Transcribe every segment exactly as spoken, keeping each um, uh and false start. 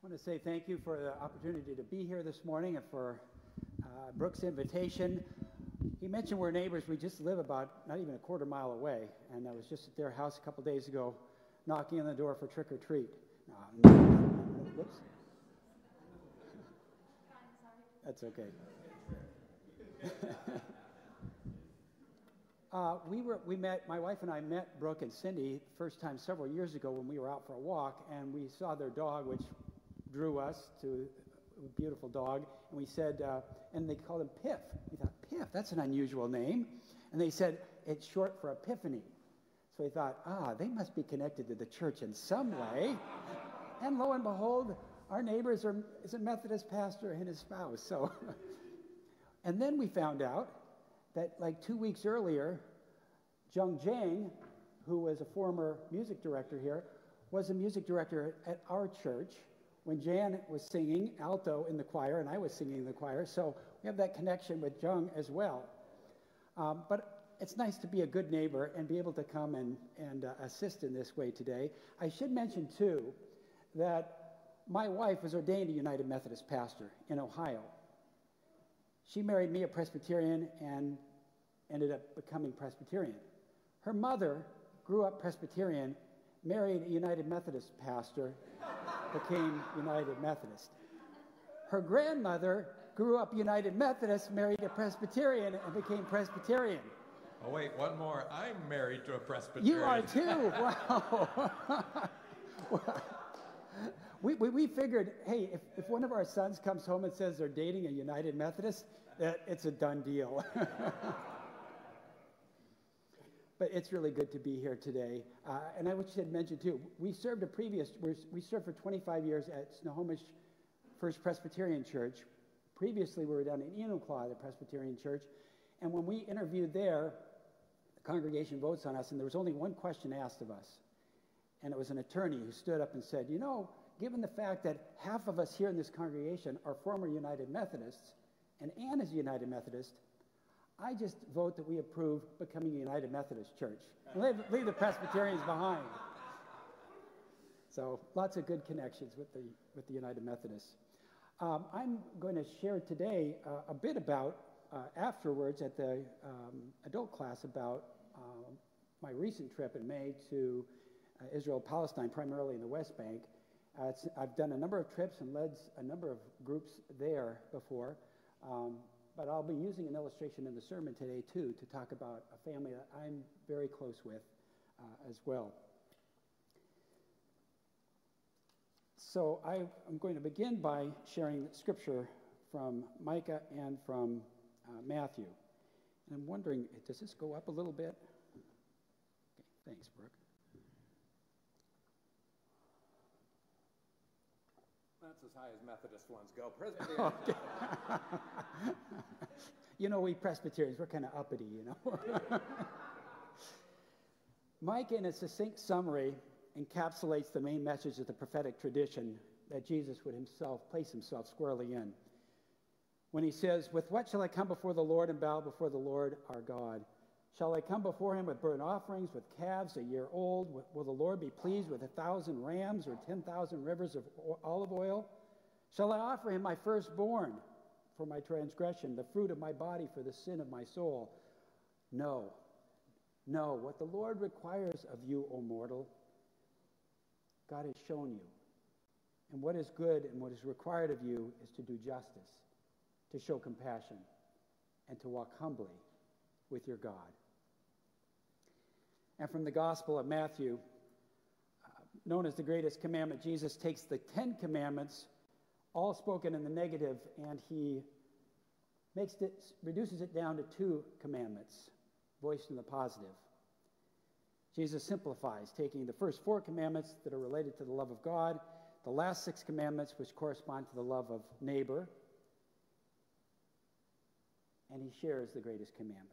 I want to say thank you for the opportunity to be here this morning and for uh, Brooke's invitation. He mentioned we're neighbors. We just live about not even a quarter mile away, and I was just at their house a couple days ago knocking on the door for trick or treat. Uh, whoops. That's okay. uh, we were we met. My wife and I met Brooke and Cindy first time several years ago when we were out for a walk, and we saw their dog, which drew us to a beautiful dog, and we said, uh, and they called him Piff. We thought, Piff, that's an unusual name. And they said, it's short for Epiphany. So we thought, ah, they must be connected to the church in some way. And lo and behold, our neighbors are is a Methodist pastor and his spouse. So, and then we found out that like two weeks earlier, Jung Jang, who was a former music director here, was a music director at our church when Jan was singing alto in the choir and I was singing in the choir. So we have that connection with Jung as well. Um, but it's nice to be a good neighbor and be able to come and, and uh, assist in this way today. I should mention, too, that my wife was ordained a United Methodist pastor in Ohio. She married me, a Presbyterian, and ended up becoming Presbyterian. Her mother grew up Presbyterian, married a United Methodist pastor, became United Methodist. Her grandmother grew up United Methodist, married a Presbyterian, and became Presbyterian. Oh, wait, one more. I'm married to a Presbyterian. You are too. Wow. we, we, we figured, hey, if, if one of our sons comes home and says they're dating a United Methodist, that it's a done deal. But it's really good to be here today. Uh, and I should mention, too, we served a previous, we served for twenty-five years at Snohomish First Presbyterian Church. Previously, we were down in Enumclaw, the Presbyterian Church. And when we interviewed there, the congregation votes on us, and there was only one question asked of us. And it was an attorney who stood up and said, you know, given the fact that half of us here in this congregation are former United Methodists, and Ann is a United Methodist, I just vote that we approve becoming a United Methodist church. And leave, leave the Presbyterians behind. So lots of good connections with the, with the United Methodists. Um, I'm going to share today uh, a bit about, uh, afterwards at the um, adult class, about uh, my recent trip in May to uh, Israel, Palestine, primarily in the West Bank. Uh, it's, I've done a number of trips and led a number of groups there before. Um, But I'll be using an illustration in the sermon today, too, to talk about a family that I'm very close with uh, as well. So I, I'm going to begin by sharing scripture from Micah and from uh, Matthew. And I'm wondering, does this go up a little bit? Okay, thanks, Brooke. That's as high as Methodist ones go. Presbyterian. Okay. You know, we Presbyterians, we're kind of uppity, you know. Micah, in a succinct summary, encapsulates the main message of the prophetic tradition that Jesus would himself place himself squarely in. When he says, with what shall I come before the Lord and bow before the Lord our God? Shall I come before him with burnt offerings, with calves a year old? Will the Lord be pleased with a thousand rams or ten thousand rivers of olive oil? Shall I offer him my firstborn for my transgression, the fruit of my body for the sin of my soul? No. No. What the Lord requires of you, O mortal, God has shown you. And what is good and what is required of you is to do justice, to show compassion, and to walk humbly with your God. And from the Gospel of Matthew, uh, known as the greatest commandment, Jesus takes the Ten Commandments, all spoken in the negative, and he makes it, reduces it down to two commandments, voiced in the positive. Jesus simplifies, taking the first four commandments that are related to the love of God, the last six commandments which correspond to the love of neighbor, and he shares the greatest commandment.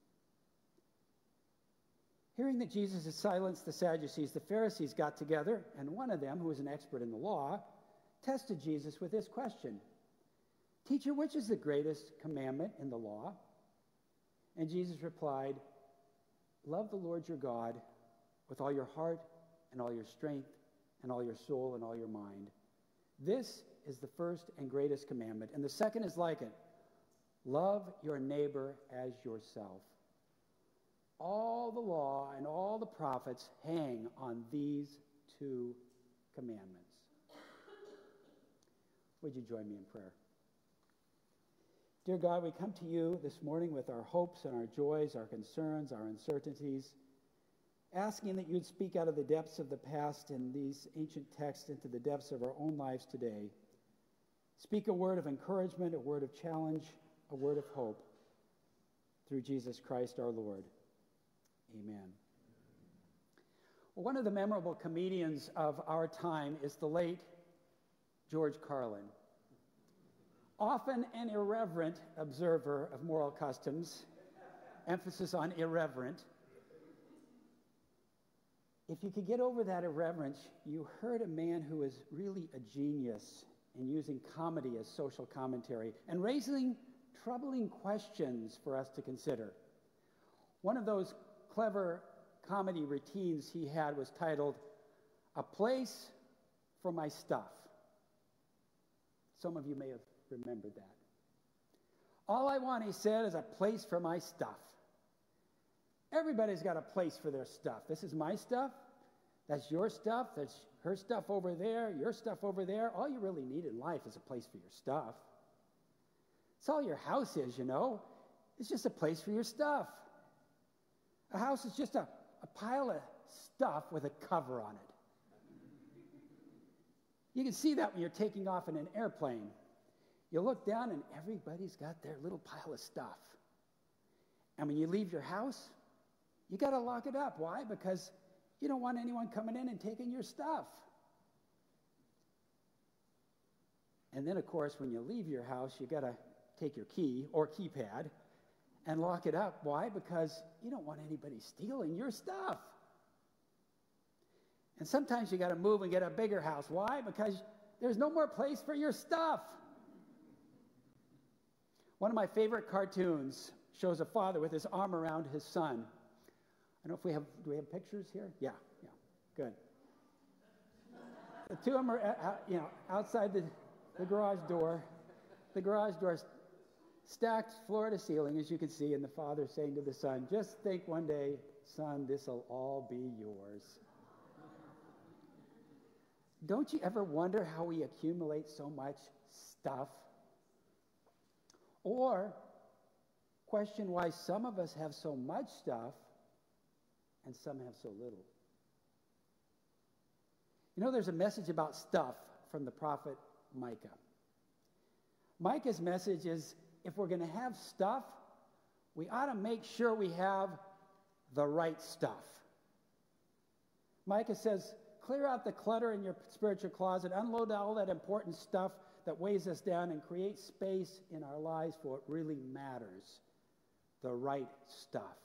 Hearing that Jesus had silenced the Sadducees, the Pharisees got together, and one of them, who was an expert in the law, tested Jesus with this question. Teacher, which is the greatest commandment in the law? And Jesus replied, love the Lord your God with all your heart and all your strength and all your soul and all your mind. This is the first and greatest commandment, and the second is like it. Love your neighbor as yourself. All the law and all the prophets hang on these two commandments. Would you join me in prayer? Dear God, we come to you this morning with our hopes and our joys, our concerns, our uncertainties, asking that you'd speak out of the depths of the past in these ancient texts into the depths of our own lives today. Speak a word of encouragement, a word of challenge, a word of hope through Jesus Christ our Lord. Amen. Well, one of the memorable comedians of our time is the late George Carlin. Often an irreverent observer of moral customs, emphasis on irreverent. If you could get over that irreverence, you heard a man who is really a genius in using comedy as social commentary and raising troubling questions for us to consider. One of those clever comedy routines he had was titled, "A Place for My Stuff." Some of you may have remembered that. All I want, he said, is a place for my stuff. Everybody's got a place for their stuff. This is my stuff. That's your stuff. That's her stuff over there. Your stuff over there. All you really need in life is a place for your stuff. It's all your house is, you know. It's just a place for your stuff. A house is just a, a pile of stuff with a cover on it. You can see that when you're taking off in an airplane. You look down and everybody's got their little pile of stuff. And when you leave your house, you got to lock it up. Why? Because you don't want anyone coming in and taking your stuff. And then, of course, when you leave your house, you got to take your key or keypad and lock it up. Why? Because you don't want anybody stealing your stuff. And sometimes you got to move and get a bigger house. Why? Because there's no more place for your stuff. One of my favorite cartoons shows a father with his arm around his son. I don't know if we have, do we have pictures here? Yeah, yeah, good. The two of them are, uh, you know, outside the, the garage door. The garage door is stacked floor to ceiling, as you can see, and the father saying to the son, "Just think one day, son, this'll all be yours." Don't you ever wonder how we accumulate so much stuff? Or question why some of us have so much stuff and some have so little. You know, there's a message about stuff from the prophet Micah. Micah's message is, if we're going to have stuff, we ought to make sure we have the right stuff. Micah says, clear out the clutter in your spiritual closet, unload all that important stuff that weighs us down, and create space in our lives for what really matters, the right stuff.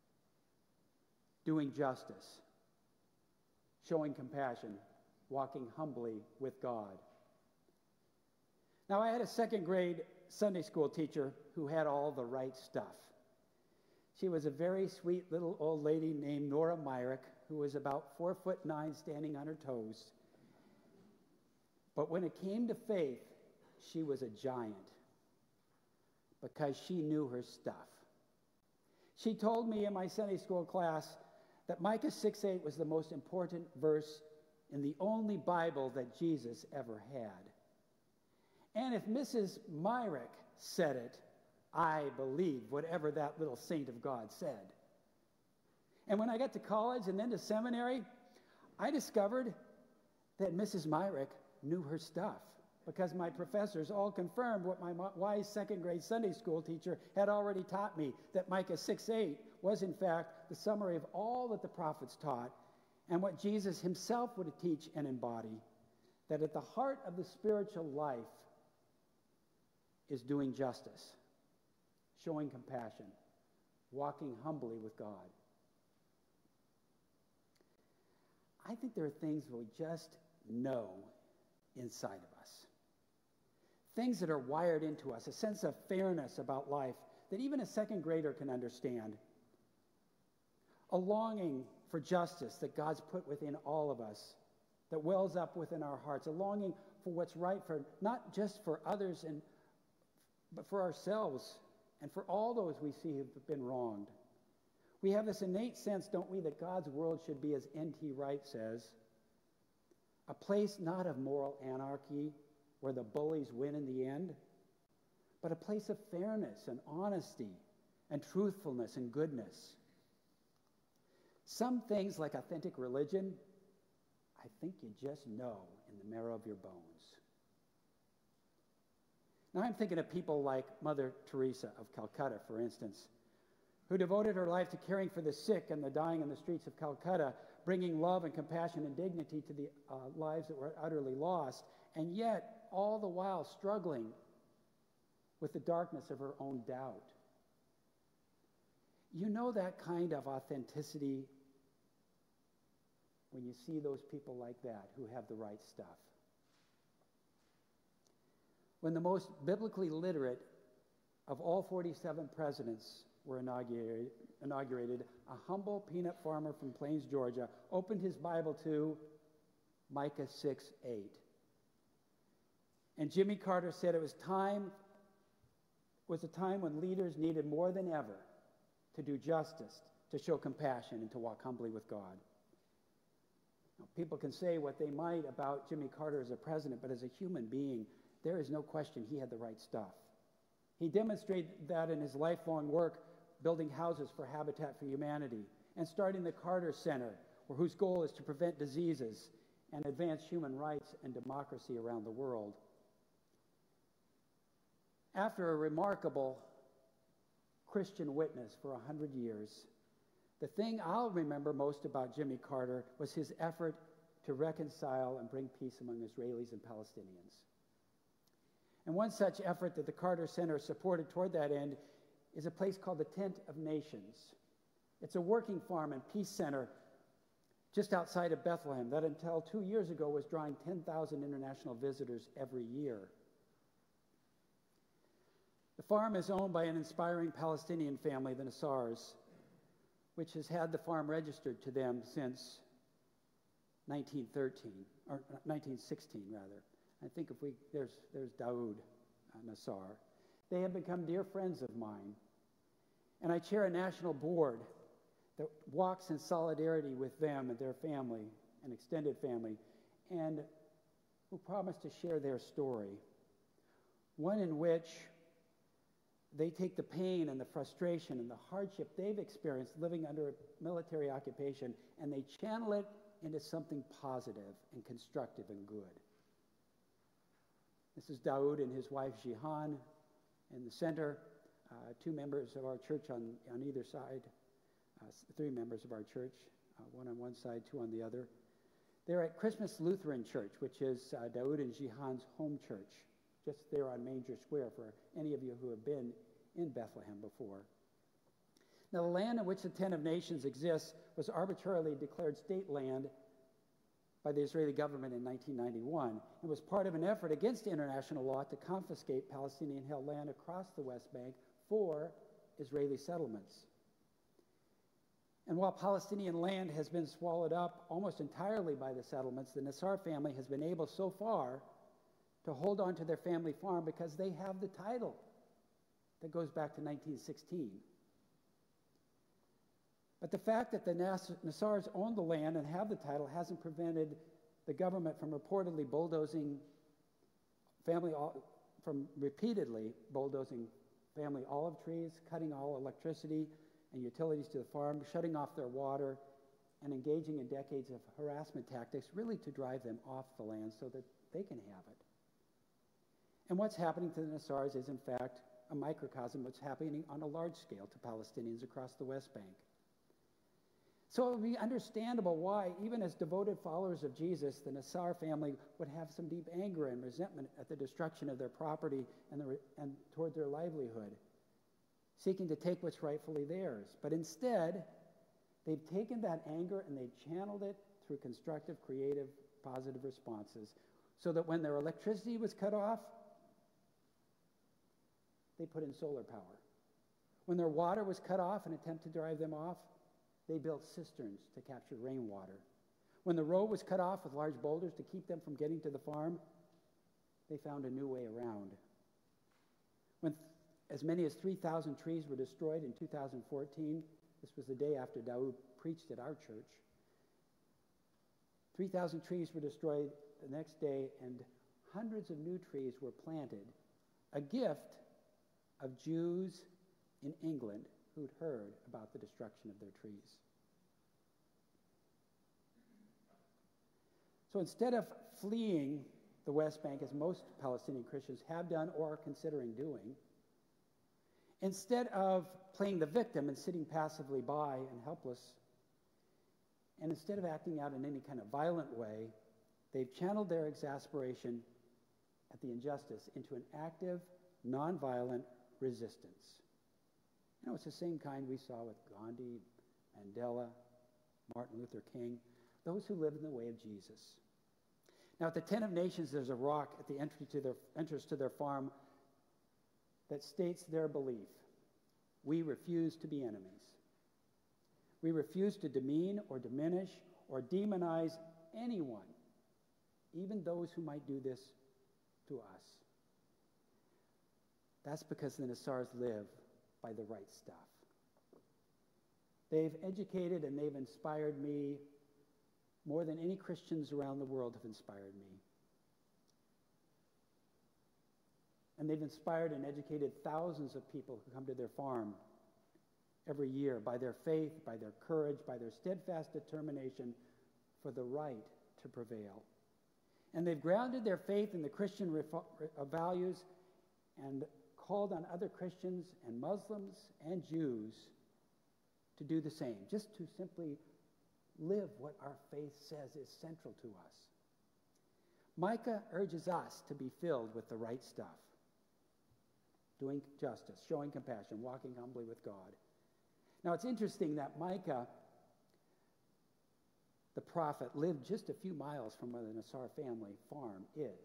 Doing justice, showing compassion, walking humbly with God. Now, I had a second grade Sunday school teacher who had all the right stuff. She was a very sweet little old lady named Nora Myrick, who was about four foot nine, standing on her toes. But when it came to faith, she was a giant because she knew her stuff. She told me in my Sunday school class that Micah six eight was the most important verse in the only Bible that Jesus ever had. And if Missus Myrick said it, I believed whatever that little saint of God said. And when I got to college and then to seminary, I discovered that Missus Myrick knew her stuff because my professors all confirmed what my wise second grade Sunday school teacher had already taught me, that Micah six eight was in fact the summary of all that the prophets taught and what Jesus himself would teach and embody, that at the heart of the spiritual life is doing justice, showing compassion, walking humbly with God. I think there are things we just know inside of us. Things that are wired into us, a sense of fairness about life that even a second grader can understand. A longing for justice that God's put within all of us. that wells up within our hearts, a longing for what's right, for not just for others, and, but for ourselves and for all those we see have been wronged. We have this innate sense, don't we, that God's world should be, as N T Wright says, a place not of moral anarchy where the bullies win in the end, but a place of fairness and honesty and truthfulness and goodness. Some things like authentic religion, I think you just know in the marrow of your bones. Now I'm thinking of people like Mother Teresa of Calcutta, for instance, who devoted her life to caring for the sick and the dying in the streets of Calcutta, bringing love and compassion and dignity to the uh, lives that were utterly lost, and yet all the while struggling with the darkness of her own doubt. You know that kind of authenticity when you see those people like that who have the right stuff. When the most biblically literate of all forty-seven presidents were inaugurated, inaugurated, a humble peanut farmer from Plains, Georgia, opened his Bible to Micah six eight. And Jimmy Carter said it was time, was a time when leaders needed more than ever to do justice, to show compassion, and to walk humbly with God. Now, people can say what they might about Jimmy Carter as a president, but as a human being, there is no question he had the right stuff. He demonstrated that in his lifelong work building houses for Habitat for Humanity and starting the Carter Center, whose goal is to prevent diseases and advance human rights and democracy around the world. After a remarkable Christian witness for a hundred years, the thing I'll remember most about Jimmy Carter was his effort to reconcile and bring peace among Israelis and Palestinians. And one such effort that the Carter Center supported toward that end is a place called the Tent of Nations. It's a working farm and peace center just outside of Bethlehem that until two years ago was drawing ten thousand international visitors every year. The farm is owned by an inspiring Palestinian family, the Nassars, which has had the farm registered to them since nineteen thirteen, or nineteen sixteen rather. I think if we, there's, there's Daoud uh, Nassar. They have become dear friends of mine. And I chair a national board that walks in solidarity with them and their family, an extended family, and who promise to share their story. One in which they take the pain and the frustration and the hardship they've experienced living under military occupation, and they channel it into something positive and constructive and good. This is Daoud and his wife Jihan in the center, uh, two members of our church on, on either side, uh, three members of our church, uh, one on one side, two on the other. They're at Christmas Lutheran Church, which is uh, Daoud and Jihan's home church, just there on Manger Square for any of you who have been in Bethlehem before. Now, the land in which the Tent of Nations exists was arbitrarily declared state land by the Israeli government in nineteen ninety-one and was part of an effort against international law to confiscate Palestinian-held land across the West Bank for Israeli settlements. And while Palestinian land has been swallowed up almost entirely by the settlements, the Nassar family has been able so far to hold on to their family farm because they have the title that goes back to nineteen sixteen. But the fact that the Nassars own the land and have the title hasn't prevented the government from reportedly bulldozing family, from repeatedly bulldozing family olive trees, cutting all electricity and utilities to the farm, shutting off their water, and engaging in decades of harassment tactics, really to drive them off the land so that they can have it. And what's happening to the Nassars is, in fact, a microcosm of what's happening on a large scale to Palestinians across the West Bank. So it would be understandable why, even as devoted followers of Jesus, the Nassar family would have some deep anger and resentment at the destruction of their property and, the, and toward their livelihood, seeking to take what's rightfully theirs. But instead, they've taken that anger and they've channeled it through constructive, creative, positive responses, so that when their electricity was cut off, they put in solar power. When their water was cut off, an attempt to drive them off, they built cisterns to capture rainwater. When the road was cut off with large boulders to keep them from getting to the farm, they found a new way around. When th- as many as three thousand trees were destroyed in two thousand fourteen, this was the day after Daoud preached at our church, three thousand trees were destroyed the next day, and hundreds of new trees were planted, a gift of Jews in England who'd heard about the destruction of their trees. So instead of fleeing the West Bank, as most Palestinian Christians have done or are considering doing, instead of playing the victim and sitting passively by and helpless, and instead of acting out in any kind of violent way, they've channeled their exasperation at the injustice into an active, nonviolent resistance. You know, it's the same kind we saw with Gandhi, Mandela, Martin Luther King, those who live in the way of Jesus. Now, at the Tent of Nations, there's a rock at the entry to their, entrance to their farm that states their belief. We refuse to be enemies. We refuse to demean or diminish or demonize anyone, even those who might do this to us. That's because the Nassars live by the right stuff. They've educated and they've inspired me more than any Christians around the world have inspired me. And they've inspired and educated thousands of people who come to their farm every year by their faith, by their courage, by their steadfast determination for the right to prevail. And they've grounded their faith in the Christian refo- uh, values and called on other Christians and Muslims and Jews to do the same, just to simply live what our faith says is central to us. Micah urges us to be filled with the right stuff, doing justice, showing compassion, walking humbly with God. Now, it's interesting that Micah, the prophet, lived just a few miles from where the Nassar family farm is.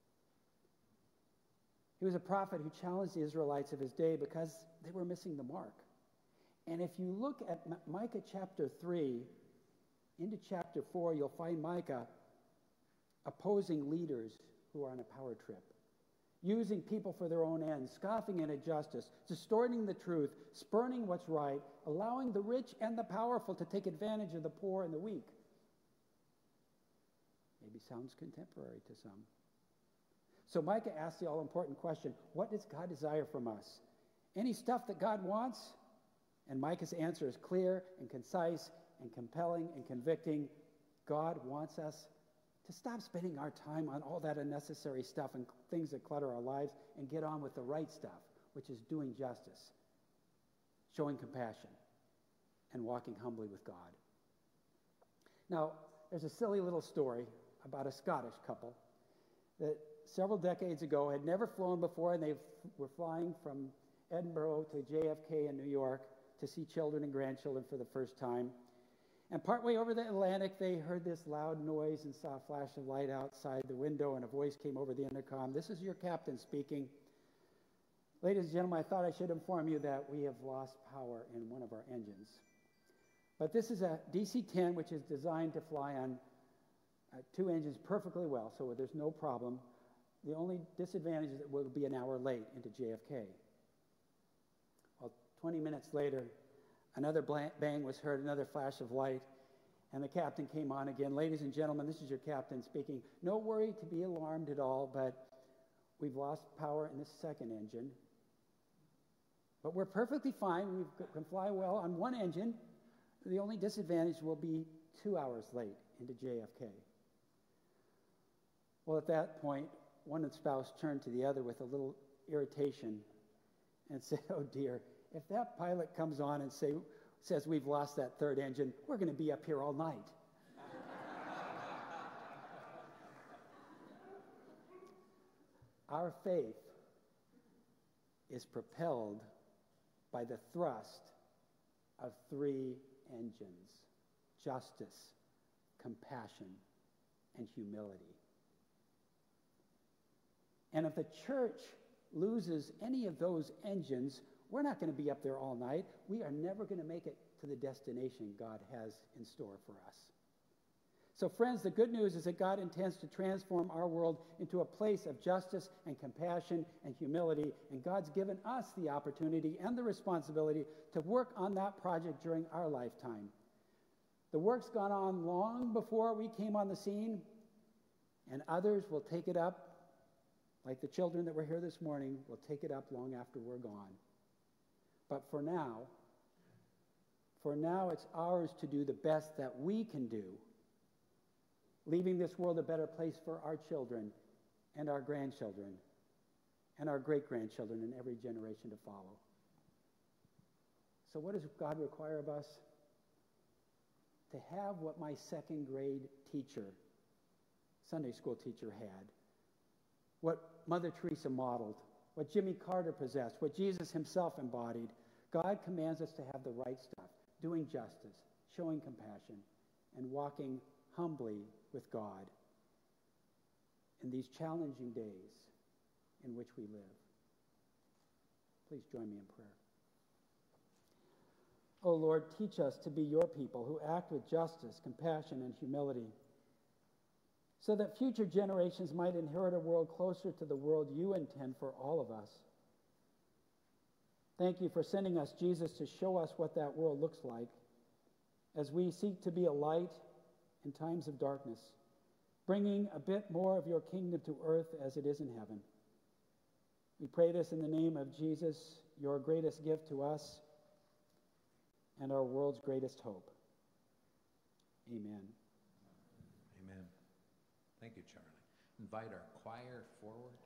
He was a prophet who challenged the Israelites of his day because they were missing the mark. And if you look at M- Micah chapter three, into chapter four, you'll find Micah opposing leaders who are on a power trip, using people for their own ends, scoffing at injustice, distorting the truth, spurning what's right, allowing the rich and the powerful to take advantage of the poor and the weak. Maybe sounds contemporary to some. So Micah asks the all-important question, what does God desire from us? Any stuff that God wants? And Micah's answer is clear and concise and compelling and convicting. God wants us to stop spending our time on all that unnecessary stuff and things that clutter our lives and get on with the right stuff, which is doing justice, showing compassion, and walking humbly with God. Now, there's a silly little story about a Scottish couple that several decades ago had never flown before, and they f- were flying from Edinburgh to J F K in New York to see children and grandchildren for the first time. And partway over the Atlantic, they heard this loud noise and saw a flash of light outside the window, and a voice came over the intercom. "This is your captain speaking. Ladies and gentlemen, I thought I should inform you that we have lost power in one of our engines. But this is a D C ten, which is designed to fly on uh, two engines perfectly well, so there's no problem. The only disadvantage is that we'll be an hour late into J F K. Well, twenty minutes later, another bang was heard, another flash of light, and the captain came on again. "Ladies and gentlemen, this is your captain speaking. No worry to be alarmed at all, but we've lost power in the second engine. But we're perfectly fine. We can fly well on one engine. The only disadvantage will be two hours late into J F K. Well, at that point, one spouse turned to the other with a little irritation and said, "Oh dear, if that pilot comes on and say, says we've lost that third engine, we're going to be up here all night." Our faith is propelled by the thrust of three engines: justice, compassion, and humility. And if the church loses any of those engines, we're not going to be up there all night. We are never going to make it to the destination God has in store for us. So, friends, the good news is that God intends to transform our world into a place of justice and compassion and humility, and God's given us the opportunity and the responsibility to work on that project during our lifetime. The work's gone on long before we came on the scene, and others will take it up, like the children that were here this morning, will take it up long after we're gone. But for now, for now, it's ours to do the best that we can do, leaving this world a better place for our children and our grandchildren and our great-grandchildren and every generation to follow. So what does God require of us? To have what my second grade teacher, Sunday school teacher, had, what Mother Teresa modeled, what Jimmy Carter possessed, what Jesus himself embodied. God commands us to have the right stuff, doing justice, showing compassion, and walking humbly with God in these challenging days in which we live. Please join me in prayer. Oh Lord, teach us to be your people who act with justice, compassion, and humility, so that future generations might inherit a world closer to the world you intend for all of us. Thank you for sending us Jesus to show us what that world looks like as we seek to be a light in times of darkness, bringing a bit more of your kingdom to earth as it is in heaven. We pray this in the name of Jesus, your greatest gift to us and our world's greatest hope. Amen. Amen. Thank you, Charlie. Invite our choir forward.